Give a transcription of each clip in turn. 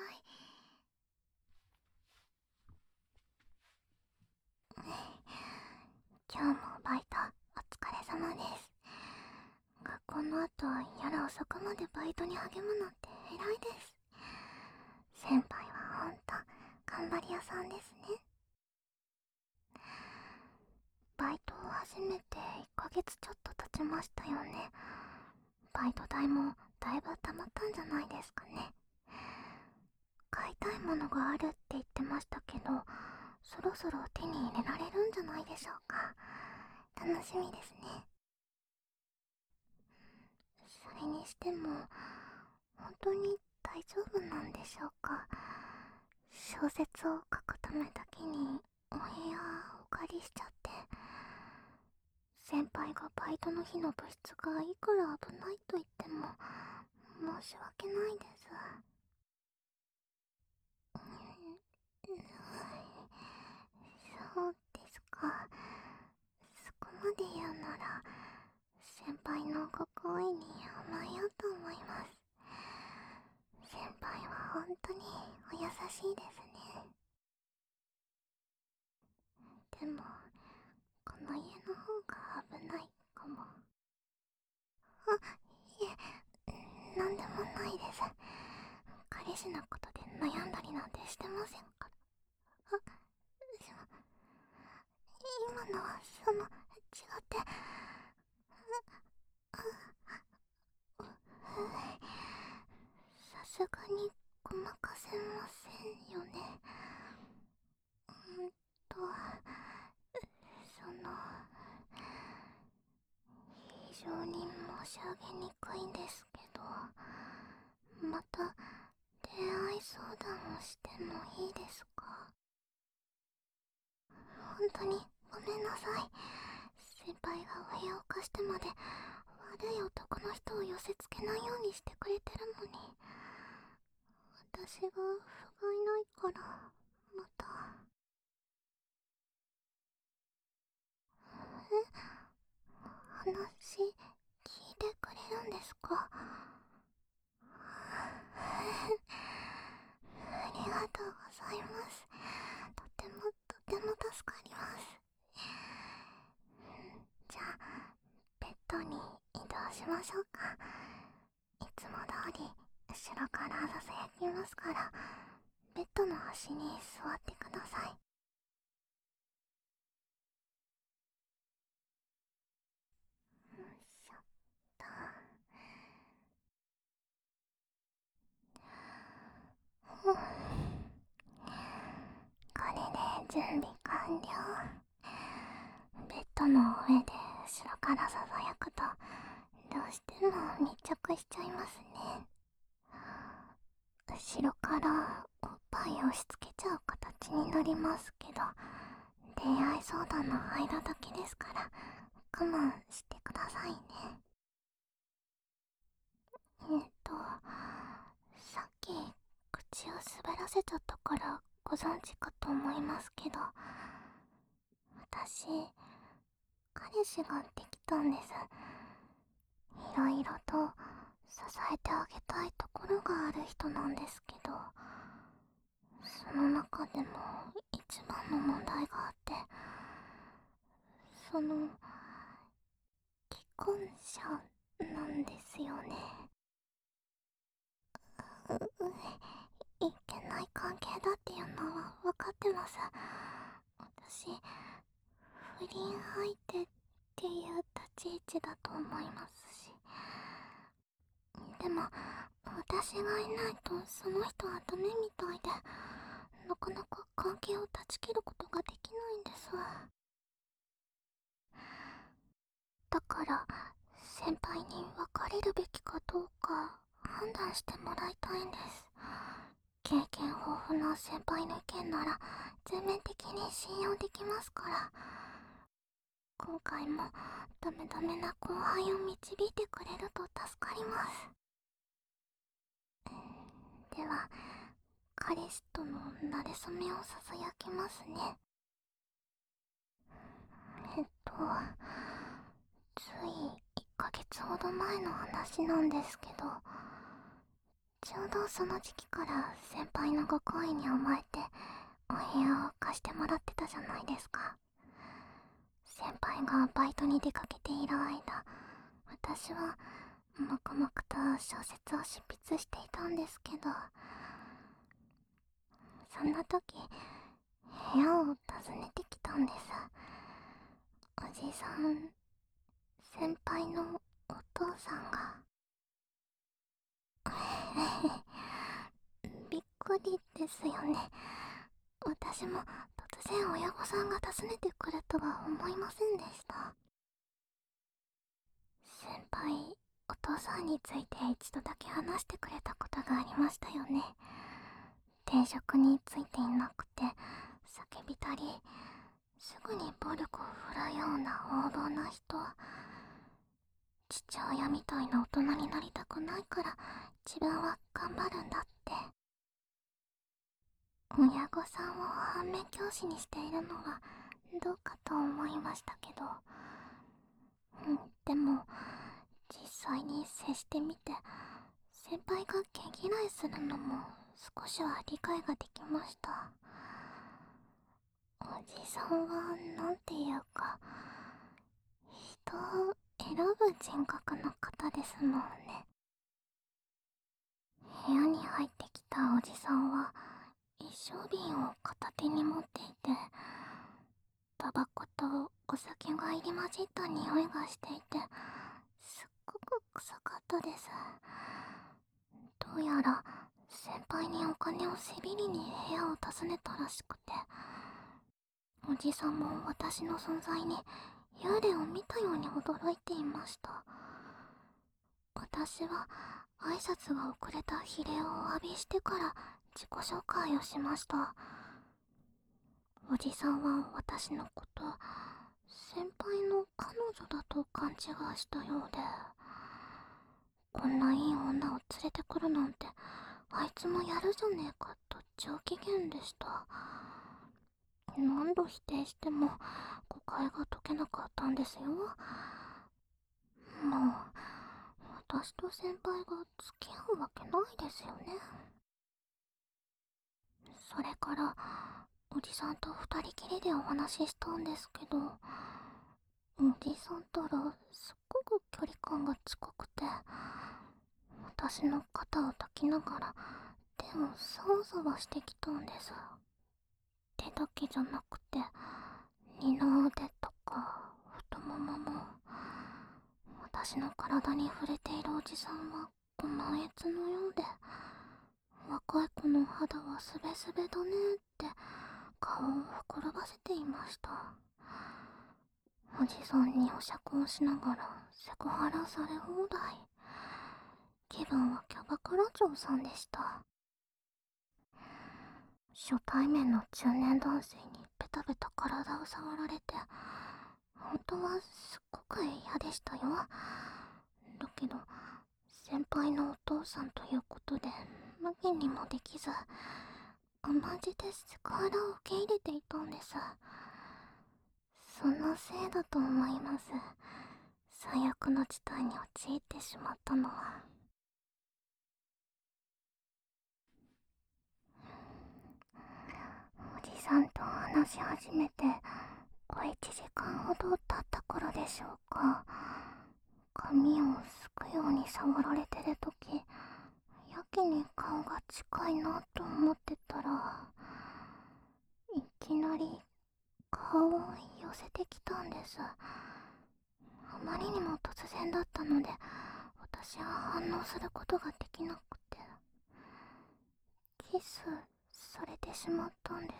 い。今日もバイトお疲れ様です。学校の後夜遅くまでバイトに励むなんて偉いです。先輩はほんと頑張り屋さんですね。バイトを始めて1ヶ月ちょっと経ちましたよね。バイト代もだいぶ溜まったんじゃないですかね。買いたいものがあるって言ってましたけど、そろそろ手に入れられるんじゃないでしょうか。楽しみですね。それにしても本当に大丈夫なんでしょうか。小説を書くためだけにお部屋をお借りしちゃって、先輩がバイトの日の部室がいくら危ないと言っても申し訳ないです。そうですか。そこまで言うなら先輩のご好意に甘えようと思います。先輩は本当にお優しいですね。でもこの家の方が危ないかも。あ、いえ、なんでもないです。彼氏のことで悩んだりなんてしてませんから。今のは違って、さすがにごまかせませんよね。と、その、非常に申し上げにくいんですけど、また恋愛相談をしてもいいですか？本当にごめんなさい。先輩がお部屋を貸してまで悪い男の人を寄せつけないようにしてくれてるのに、私が不甲斐ないからまた。話聞いてくれるんですか？ありがとうございます。とてもとても助かります。じゃあベッドに移動しましょうか。いつも通り後ろからささやきますから、ベッドの端に座ってください。よいしょっと。うん、これで準備完了。ベッドの上で後ろからささやくとどうしても密着しちゃいますね。後ろからおっぱい押し付けちゃう形になりますけど、恋愛相談の間だけですから我慢してくださいね。さっき口を滑らせちゃったからご存知かと思いますけど、私彼氏ができたんです。いろいろと支えてあげたいところがある人なんですけど、その中でも一番の問題があって、その既婚者なんですよね。いけない関係だっていうのは分かってます。私不倫相手っていう立ち位置だと思いますし、でも私がいないとその人はダメみたいで、なかなか関係を断ち切ることができないんです。だから先輩に別れるべきかどうか判断してもらいたいんです。経験豊富な先輩の意見なら全面的に信用できますから。今回もダメダメな後輩を導いてくれると助かります。では彼氏との馴れ初めをささやきますね。つい1ヶ月ほど前の話なんですけど、 ちょうどその時期から先輩のご好意に甘えてお部屋を貸してもらってたじゃないですか。先輩がバイトに出かけている間、私は黙々と小説を執筆していたんですけど、そんな時部屋を訪ねてきたんです。おじさん、先輩のお父さんが。びっくりですよね。私も突然親御さんが訪ねてくるとは思いませんでした。先輩、お父さんについて一度だけ話してくれたことがありましたよね。定職についていなくて叫びたり、すぐに暴力を振るうような横暴な人。父親みたいな大人になりたくないから自分は頑張るんだって。親御さんを反面教師にしているのはどうかと思いましたけど、でも実際に接してみて、先輩が毛嫌いするのも少しは理解ができました。おじさんはなんていうか、人を選ぶ人格の方ですもんね。部屋に入ってきたおじさんは一升瓶を片手に持っていて、タバコとお酒が入り混じった匂いがしていて、すっごく臭かったです。どうやら先輩にお金をせびりに部屋を訪ねたらしくて、おじさんも私の存在に幽霊を見たように驚いていました。私は挨拶が遅れた比例をお詫びしてから自己紹介をしました。おじさんは私のこと先輩の彼女だと勘違いしたようで、こんないい女を連れてくるなんてあいつもやるじゃねえかと上機嫌でした。何度否定しても誤解が解けなかったんですよ。もう私と先輩が付き合うわけないですよね。それからおじさんと二人きりでお話ししたんですけど、おじさんとらすっごく距離感が近くて、私の肩を抱きながら手をサワサワしてきたんです。手だけじゃなくて二の腕とか太ももも。私の体に触れているおじさんはご満悦のようで、若い子の肌はスベスベだねって顔をほころばせていました。おじさんにお酌をしながらセクハラされ放題。気分はキャバクラ嬢さんでした。初対面の中年男性にベタベタ体を触られて、本当はすっごく嫌でしたよ。だけど先輩のお父さんということで無限にもできず、甘んじてセクハラを受け入れていたんです。そのせいだと思います。最悪の事態に陥ってしまったのは。おじさんと話し始めて小1時間ほど経った頃でしょうか。髪をすくように触られてるとき、やけに顔が近いなと思ってたら、いきなり顔を寄せてきたんです。あまりにも突然だったので、私は反応することができなくて、キスされてしまったんです。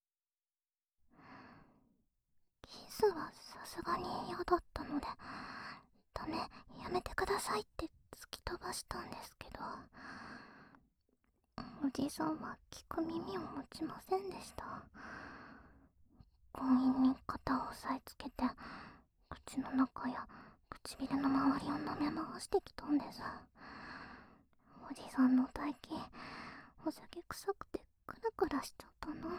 キスはさすがに嫌だったので、ダメ、やめてくださいって突き飛ばしたんですけど、おじさんは聞く耳を持ちませんでした。強引に肩を押さえつけて、口の中や唇の周りを舐め回してきたんです。おじさんの唾液、お酒臭くてクラクラしちゃったな。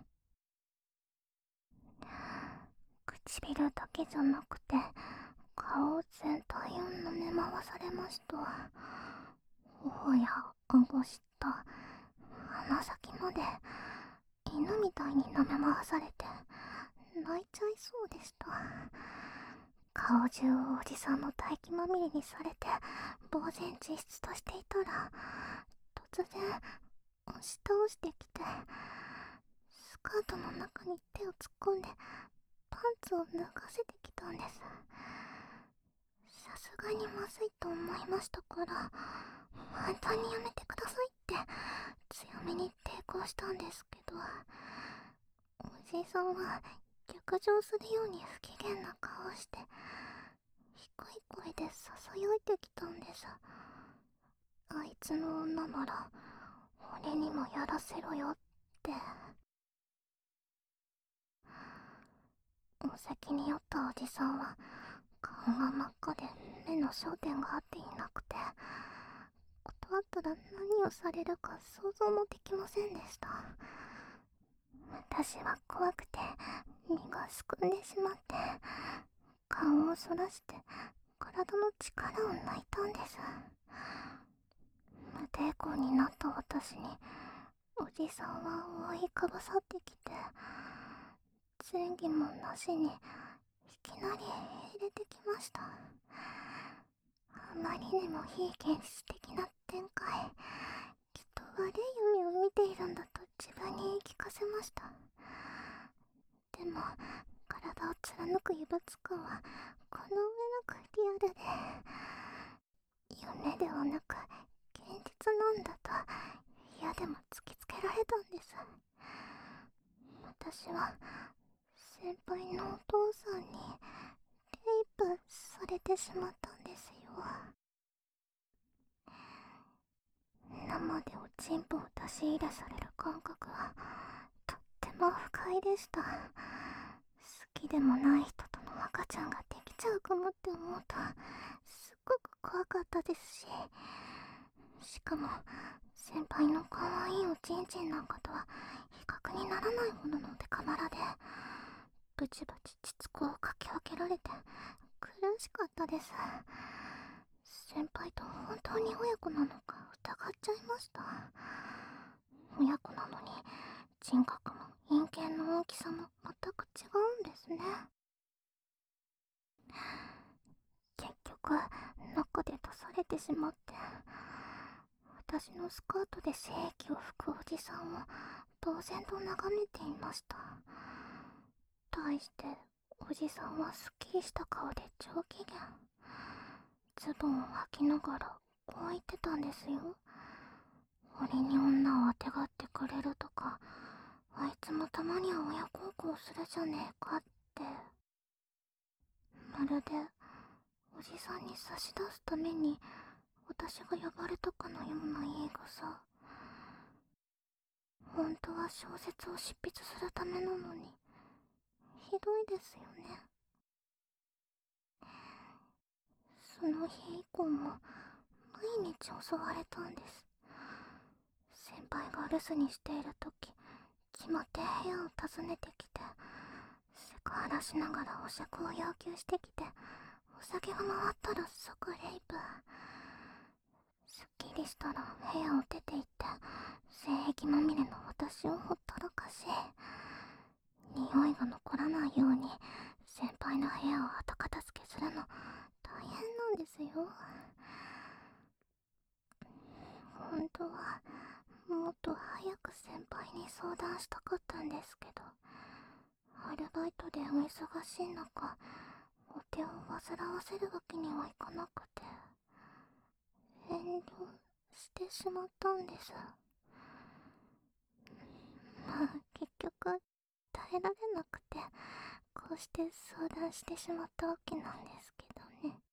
唇だけじゃなくて顔全体を舐め回されました。頬や顎下、鼻先まで犬みたいに舐め回されて泣いちゃいそうでした。顔中をおじさんの唾液まみれにされて呆然自失としていたら、突然押し倒してきて、スカートの中に手を突っ込んでパンツを脱がせてきたんです。さすがにまずいと思いましたから、本当にやめてくださいって強めに抵抗したんですけど、おじいさんは逆上するように不機嫌な顔をして低い声でささやいてきたんです。あいつの女なら俺にもやらせろよって。お酒に酔ったおじさんは顔が真っ赤で目の焦点が合っていなくて、断ったら何をされるか想像もできませんでした。私は怖くて身がすくんでしまって、顔をそらして体の力を抜いたんです。無抵抗になった私におじさんは覆いかぶさってきて、前儀もなしにいきなり入れてきました。あまりにも非現実的な展開、きっと悪い夢を見ているんだと自分に言い聞かせました。でも体を貫く異物感はこの上なくリアルで、夢ではなく現実なんだと嫌でも突きつけられたんです。私は先輩のお父さんにレイプされてしまったんですよ。生でおちんぽを出し入れされる感覚はとっても不快でした。好きでもない人との赤ちゃんができちゃうかもって思うとすっごく怖かったですし、しかも先輩の可愛いおちんちんなんかとは比較にならないほどのデカバラで、ブチブチ膣子をかき分けられて苦しかったです。先輩と本当に親子なのか疑っちゃいました。親子なのに人格も陰茎の大きさも全く違うんですね。結局中で出されてしまって、私のスカートで精液を拭くおじさんを呆然と眺めていました。対しておじさんはすっきりした顔で上機嫌。ズボンを履きながらこう言ってたんですよ。俺に女をあてがってくれるとか、あいつもたまには親孝行するじゃねえかって。まるでおじさんに差し出すために私が呼ばれたかのような言い草。本当は小説を執筆するためなのにひどいですよね。その日以降も毎日襲われたんです。先輩が留守にしているとき、決まって部屋を訪ねてきて、セクハラしながらお酌を要求してきて、お酒が回ったら即レイプ。すっきりしたら部屋を出て行って、性癖まみれの私をほったらかし、匂いが残らないように先輩の部屋を後片付けするの大変なんですよ。本当はもっと早く先輩に相談したかったんですけど、アルバイトでお忙しい中、お手を煩わせるわけにはいかなくて、遠慮してしまったんです。まあ結局耐えられなくて、こうして相談してしまったわけなんですけどね。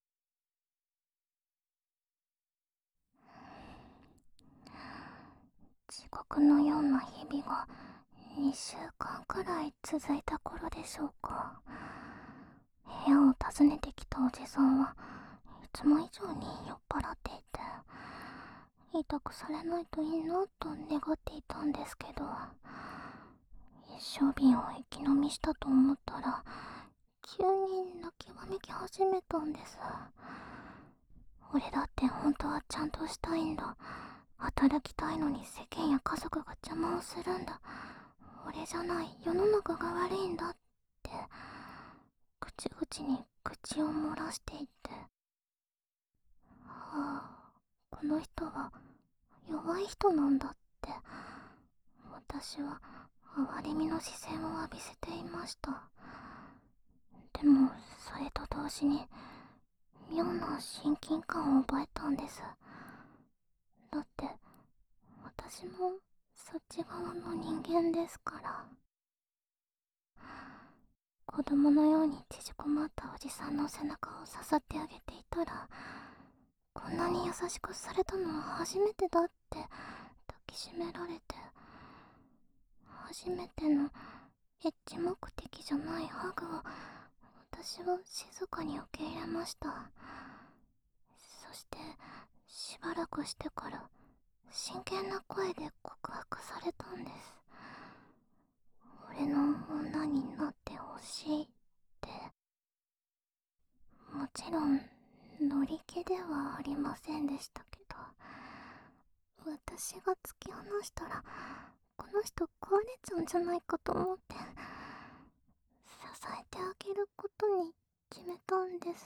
地獄のような日々が2週間くらい続いた頃でしょうか。部屋を訪ねてきたおじさんはいつも以上に酔っ払っていて、痛くされないといいなと願っていたんですけど、一升瓶を一気飲みしたと思ったら急に泣きわめき始めたんです。俺だって本当はちゃんとしたいんだ、 働きたいのに世間や家族が邪魔をするんだ。俺じゃない世の中が悪いんだって口々に口を漏らしていて、ああ、この人は弱い人なんだって私は哀れみの視線を浴びせていました。でもそれと同時に妙な親近感を覚えたんです。だって私もそっち側の人間ですから。子供のように縮こまったおじさんの背中をささってあげていたら、こんなに優しくされたのは初めてだって抱きしめられて、初めてのエッチ目的じゃないハグを私は静かに受け入れました。そしてしばらくしてから真剣な声で告白されたんです。俺の女になってほしいって。もちろん乗り気ではありませんでしたけど、私が突き放したらこの人壊れちゃうんじゃないかと思って支えてあげることに決めたんです。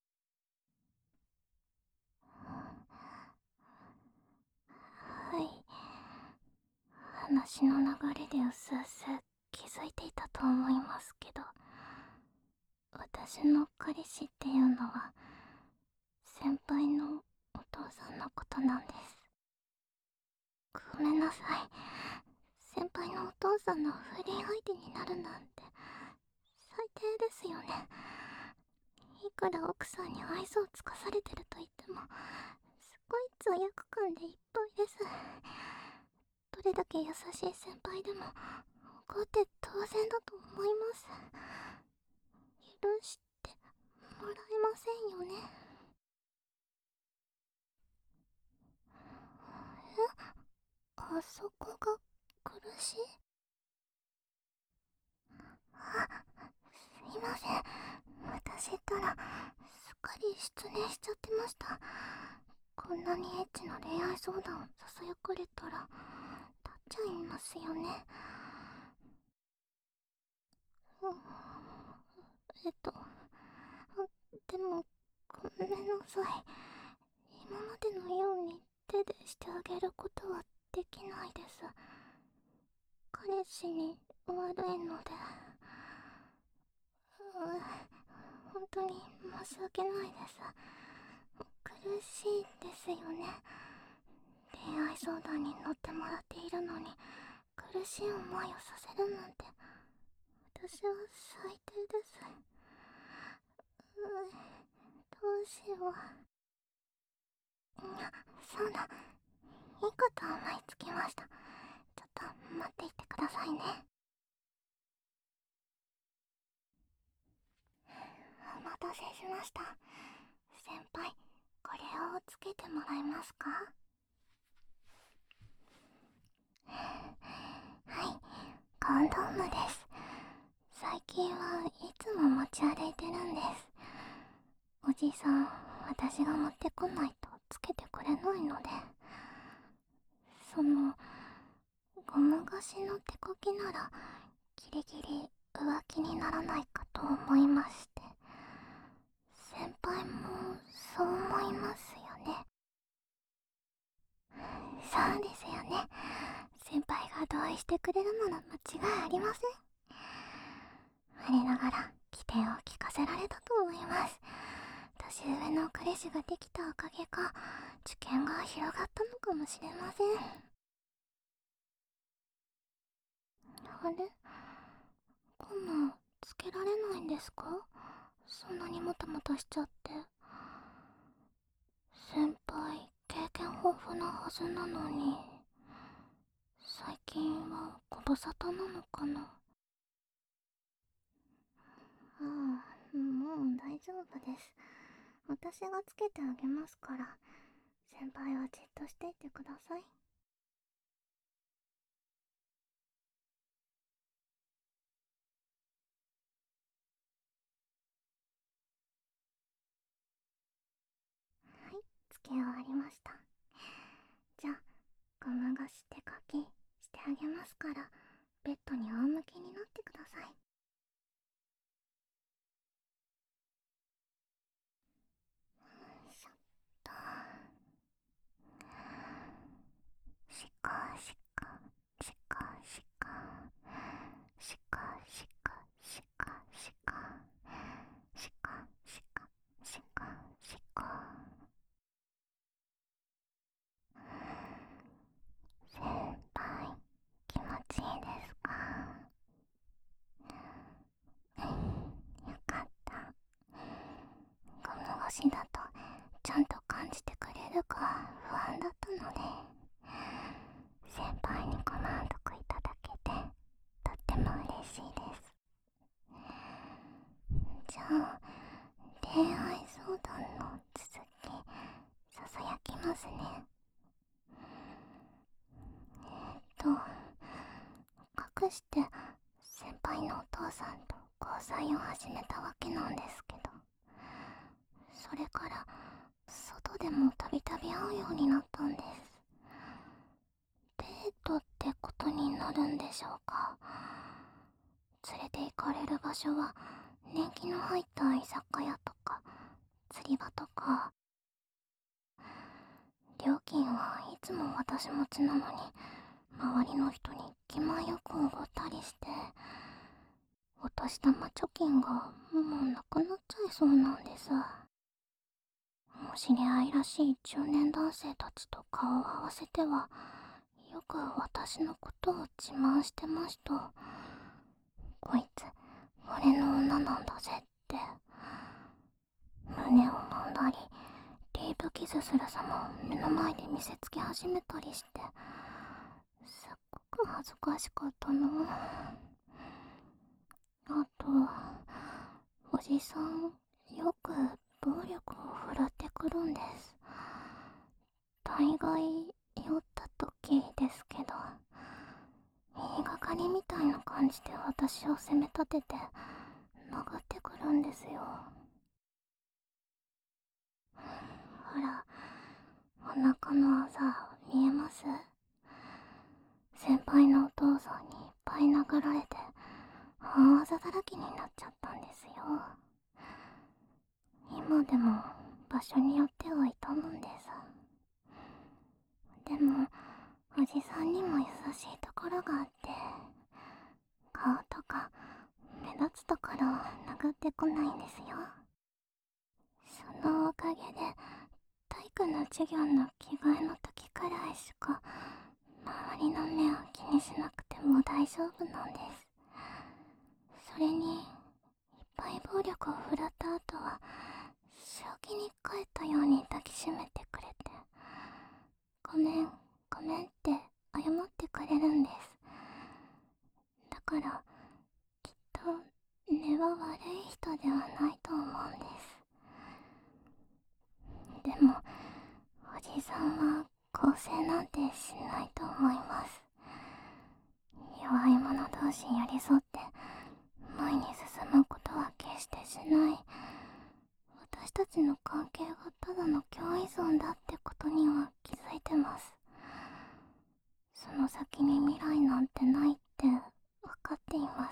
はい、話の流れでうすうす気づいていたと思いますけど、私の彼氏っていうのは先輩のお父さんのことなんです。ごめんなさい。先輩のお父さんの不倫相手になるなんて最低ですよね。いくら奥さんに愛想をつかされてると言ってもすごい罪悪感でいっぱいです。どれだけ優しい先輩でも怒って当然だと思います。許してもらえませんよね。あそこが苦しい。すいません、私ったらすっかり失念しちゃってました。こんなにエッチな恋愛相談をささやかれたら立っちゃいますよね。うん、でもごめんなさい。今までのように手でしてあげることはできないです。彼氏に悪いので、本当に申し訳ないです。苦しいですよね。恋愛相談に乗ってもらっているのに苦しい思いをさせるなんて私は最低です。どうしよう。そうだ、いいこと思いつきました。ちょっと待っていてくださいね。お待たせしました。先輩、これをつけてもらえますか？はい、コンドームです。最近はいつも持ち歩いてるんです。おじさん、私が持ってこないとつけてくれないので、そのゴム菓子の手こぎならギリギリ浮気にならないかと思いまして。先輩もそう思いますよね？そうですよね。先輩が同意してくれるなら間違いありません。我ながら起点を聞かせられたと思います。年上の彼氏ができたおかげか受験が広がったのかもしれません。あれ、ゴムつけられないんですか？そんなにもたもたしちゃって。先輩経験豊富なはずなのに、最近はご無沙汰なのかな。ああ、もう大丈夫です。私がつけてあげますから、先輩はじっとしていてください。はい、つけ終わりました。じゃあゴムがし手かきしてあげますから、ベッドに仰向けになってください。よいしょっと。しかしかしかしかしかしかしかしかしかしかしかしか。先輩、気持ちいいですか？よかった。ゴム越しだとちゃんと感じてくれるか不安だったので、先輩にコマンドくいただけてとっても嬉しいです。じゃあ、恋愛相談の続きささやきますね。隠して先輩のお父さんと交際を始めたわけなんですけど、それから外でもたびたび会うようになったんです。デートってことになるんでしょうか。連れて行かれる場所は年季の入った居酒屋とか釣り場とか。料金はいつも私持ちなのに、周りの人に気前よくおごったりして、お年玉貯金がもうなくなっちゃいそうなんです。お知り合いらしい中年男性たちと顔を合わせては、よく私のことを自慢してました。こいつ俺の女なんだぜって。胸を揉んだりディープキスする様を目の前で見せつけ始めたりして、すっごく恥ずかしかったの。あと、おじさんよく暴力を振るってくるんです。大概酔った時ですけど、言いがかりみたいな感じで私を責め立てて殴ってくるんですよ。ほら、お腹のあざ見えます？先輩のお父さんにいっぱい殴られて半あざだらけになっちゃったんですよ。今でも場所によっては痛むんです。でもおじさんにも優しいところがあって、顔とか目立つところを殴ってこないんですよ。そのおかげで体育の授業の着替えの時くらいしか周りの目を気にしなくても大丈夫なんです。それにいっぱい暴力を振るった後は正気に帰ったように抱きしめてくれて、ごめんごめんって謝ってくれるんです。だからきっと根は悪い人ではないと思うんです。でもおじさんは更生なんてしないと思います。弱い者同士寄り添って前に進むことは決してしない。私たちの関係がただの共依存だってことには気づいてます。その先に未来なんてないって分かっています。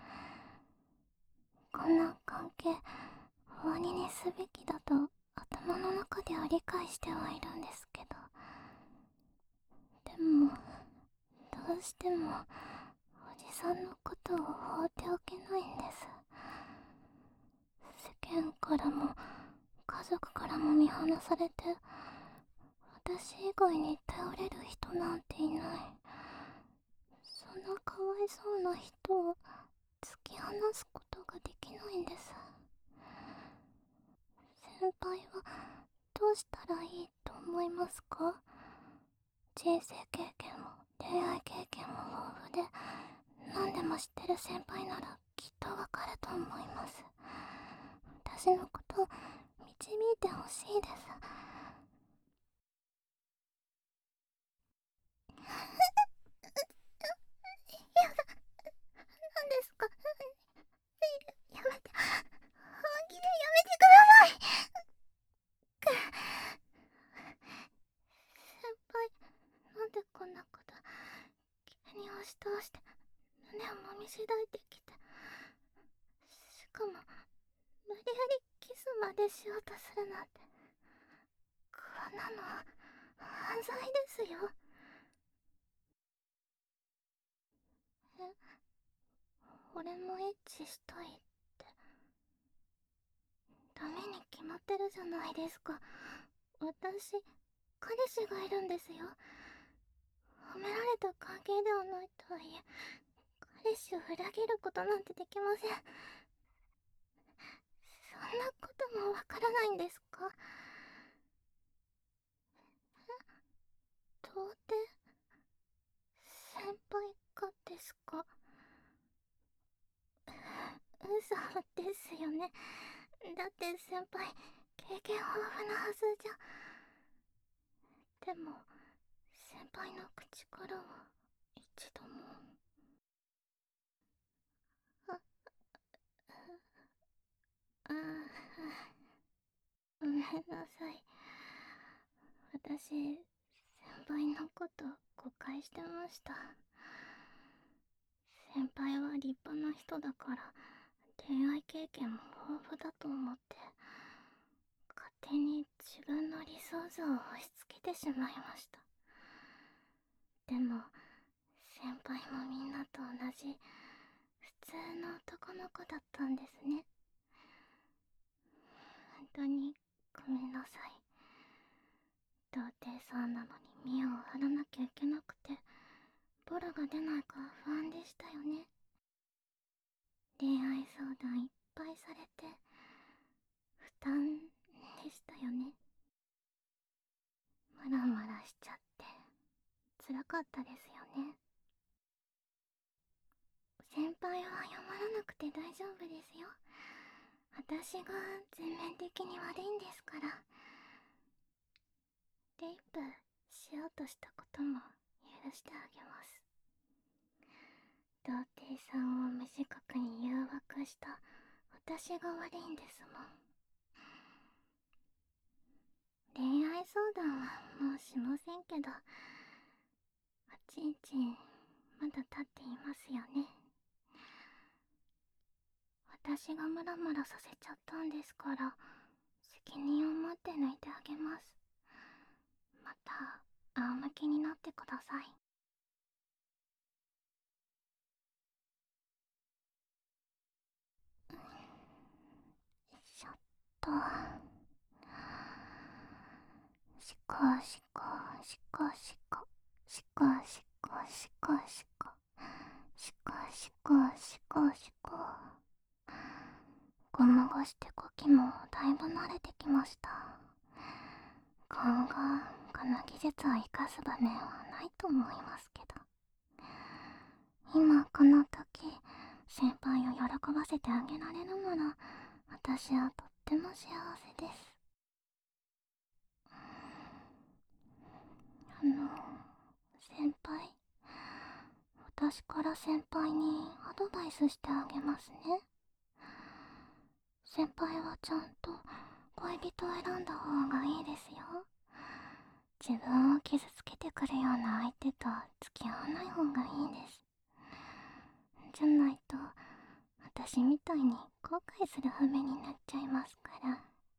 こんな関係終わりにすべきだと頭の中では理解してはいるんですけど、でもどうしてもおじさんのことを放っておけないんです。世間からも家族からも見放されて、私以外に頼れる人なんていない。そんなかわいそうな人を突き放すことができないんです。先輩はどうしたらいいと思いますか？人生経験も恋愛経験も豊富で何でも知ってる先輩ならきっとわかると思います。私のこと導いてほしいです。やだ、何ですか？やめて、本気でやめてください。先輩、なんでし抱いてきて、しかも無理やりキスまでしようとするなんて、こんなの犯罪ですよ。俺もエッチしたいって、ダメに決まってるじゃないですか。私、彼氏がいるんですよ。褒められた関係ではないとはいえ、彼氏を裏切ることなんてできません。そんなこともわからないんですか？童貞先輩かですか？嘘ですよね。だって先輩、経験豊富なはずじゃ。でも、先輩の口からは一度も。あ、あごめんなさい。私、先輩のこと誤解してました。先輩は立派な人だから恋愛経験も豊富だと思って勝手に自分の理想像を押し付けてしまいました。でも先輩もみんなと同じ普通の男の子だったんですね。本当にごめんなさい。童貞さんなのに見を張らなきゃいけなくてボロが出ないか不安でしたよね。恋愛相談いっぱいされて負担でしたよね。ムラムラしちゃって辛かったですよね。先輩は謝らなくて大丈夫ですよ。私が全面的に悪いんですから。レイプしようとしたことも許してあげます。童貞さんを無自覚に誘惑した私が悪いんですもん。恋愛相談はもうしませんけど、おちんちんまだ立っていますよね。私がムラムラさせちゃったんですから責任を持って抜いてあげます。また仰向けになってください。よいしょっと。しこしこしこしこしこしこしこしこしこしこしこしこ。ゴムゴシ手こきもだいぶ慣れてきました。今後この技術を生かす場面はないと思いますけど、今この時先輩を喜ばせてあげられるなら私はとっても幸せです。先輩、私から先輩にアドバイスしてあげますね。先輩はちゃんと恋人を選んだ方がいいですよ。自分を傷つけてくるような相手と付き合わない方がいいです。じゃないと私みたいに後悔する羽目になっちゃいますから。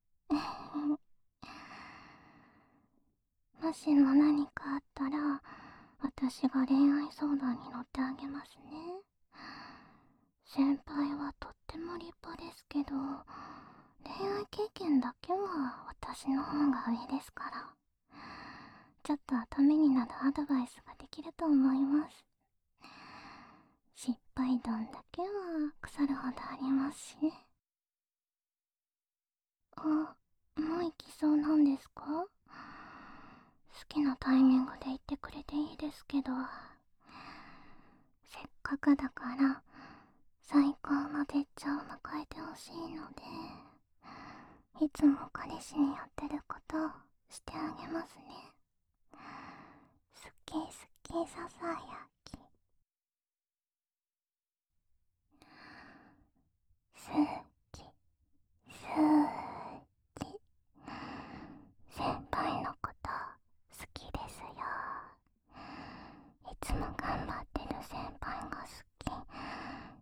もしも何かあったら私が恋愛相談に乗ってあげますね。先輩はとっても立派ですけど恋愛経験だけは私の方が上ですから、ちょっとためになるアドバイスができると思います。失敗談だけは腐るほどありますしね。あ、もう行きそうなんですか？好きなタイミングで言ってくれていいですけど、せっかくだから最高の絶頂を迎えてほしいので、いつも彼氏にやってることをしてあげますね。好き好きささやき、好き好き、先輩のこと好きですよ。いつも頑張ってる先輩が好き。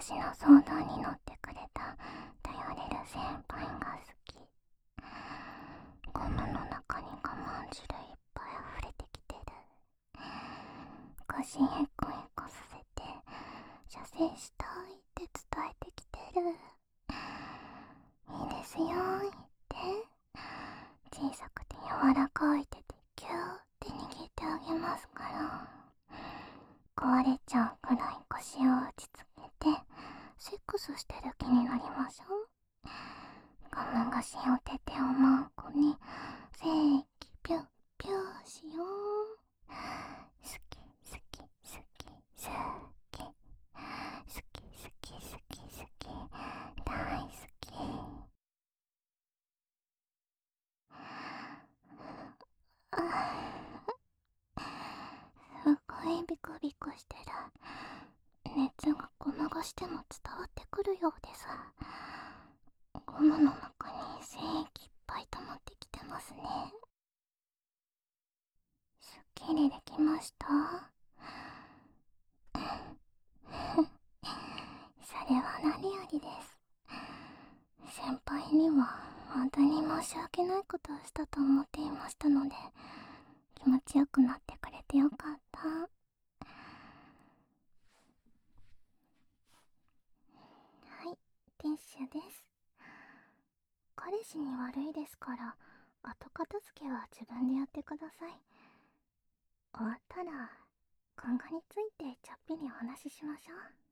私の相談に乗ってくれた頼れる先輩が好き。ゴムの中に我慢汁いっぱい溢れてきてる。腰へこへこさせて射精したいって伝えてきてる。いいですよーって小さくて柔らかい手でギューって握ってあげますから、壊れちゃうくらい腰を打ちつけてセックスしてる気になりましょう。ガムガシをててをまんこに正規ピュッピューしよう。好き好き好き好き好き好き好き好き大好き。すっごいビクビクしてる。熱がごまがしても伝わってくるようです。ゴムの中に精液いっぱい溜まってきてますね。すっきりできました？それは何よりです。先輩には本当に申し訳ないことをしたと思っていましたので、気持ちよくなってくれてよかった。はい、ティッシュです。彼氏に悪いですから、後片付けは自分でやってください。終わったら今後についてちょっぴりお話ししましょう。